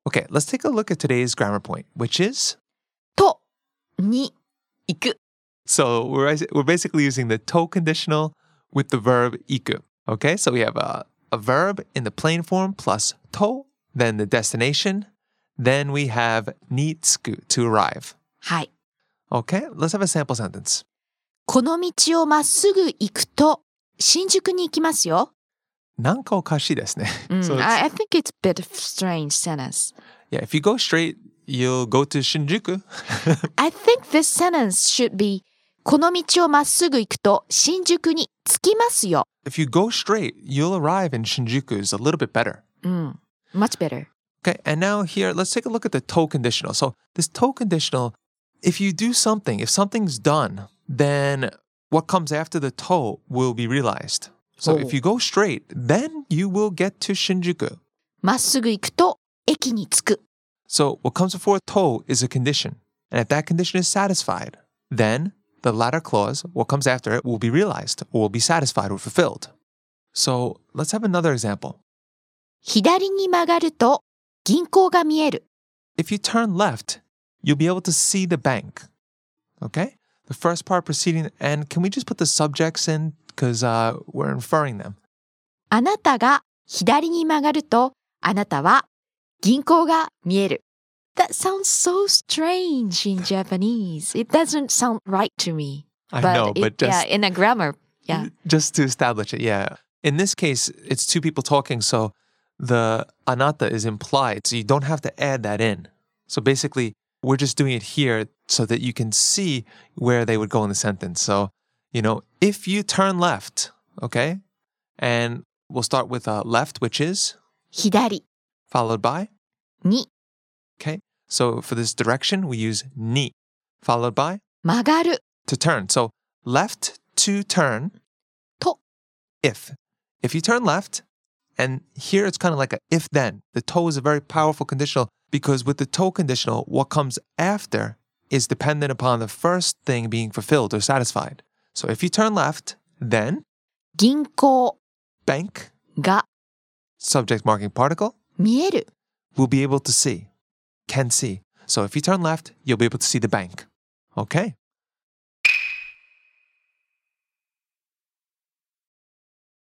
Okay, let's take a look at today's grammar point, which is? とに行く So we're basically using the to conditional with the verb 行く. Okay, so we have a verb in the plain form plus to, then the destination, then we have に着く to arrive. はい Okay, let's have a sample sentence. この道をまっすぐ行くと新宿に行きますよ。 なんかおかしいですね. So it's- I think it's a bit of strange sentence. yeah, if you go straight, you'll go to Shinjuku. I think this sentence should be この道をまっすぐ行くと新宿に着きますよ。 If you go straight, you'll arrive in Shinjuku is a little bit better. Much better. Okay, and now here, let's take a look at the to conditional. So this to conditional, if you do something, if something's done, then what comes after the to will be realized. So if you go straight, then you will get to Shinjuku. まっすぐ行くと駅に着く。 So what comes before to is a condition. And if that condition is satisfied, then the latter clause, what comes after it, will be realized or will be satisfied or fulfilled. So let's have another example. 左に曲がると銀行が見える。 If you turn left, you'll be able to see the bank. Okay? The first part preceding, and can we just put the subjects in? Because we're inferring them. あなたが左に曲がるとあなたは銀行が見える。That sounds so strange in Japanese. It doesn't sound right to me. I know, but just, in a grammar, just to establish it, yeah. In this case, it's two people talking, so the anata is implied, so you don't have to add that in. So basically, we're just doing it here so that you can see where they would go in the sentence. So, if you turn left, okay? And we'll start with left, which is? 左 Followed by? に Okay, so for this direction, we use ni, followed by? 曲がる To turn. So left to turn. と If. If you turn left, and here it's kind of like a if-then. The to is a very powerful conditional because with the to conditional, what comes after is dependent upon the first thing being fulfilled or satisfied. So if you turn left, then 銀行 bank, が subject marking particle, 見える will be able to see, can see. So if you turn left, you'll be able to see the bank. Okay.